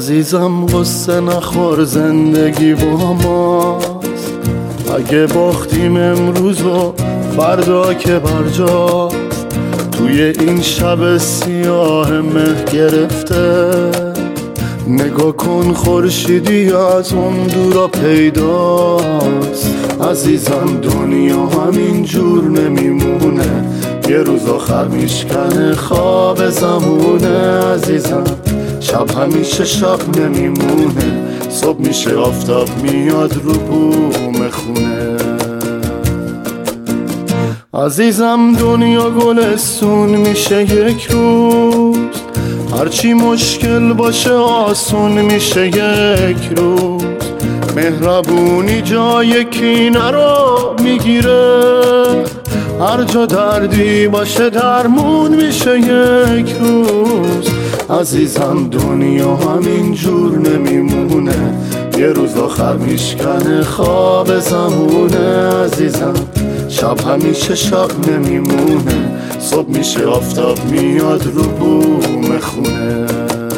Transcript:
عزیزم قصه نخور، زندگی با ماست. اگه باختیم امروز و فردا که برجاست، توی این شب سیاه مه گرفته. نگاه کن خورشیدی از اون دورا پیداست. عزیزم دنیا همین جور نمیمونه، یه روز آخر میشکنه خواب زمونه. عزیزم شب همیشه شب نمیمونه، صبح میشه آفتاب میاد رو بوم خونه. عزیزم دنیا گلستون میشه یک روز، هرچی مشکل باشه آسون میشه یک روز. مهربونی جای کینه رو میگیره، هر جا دردی باشه درمون میشه یک روز. عزیزم دنیا همین جور نمیمونه، یه روز آخر میشکنه خواب زمونه. عزیزم شب همیشه شب نمیمونه، صبح میشه آفتاب میاد رو بوم خونه.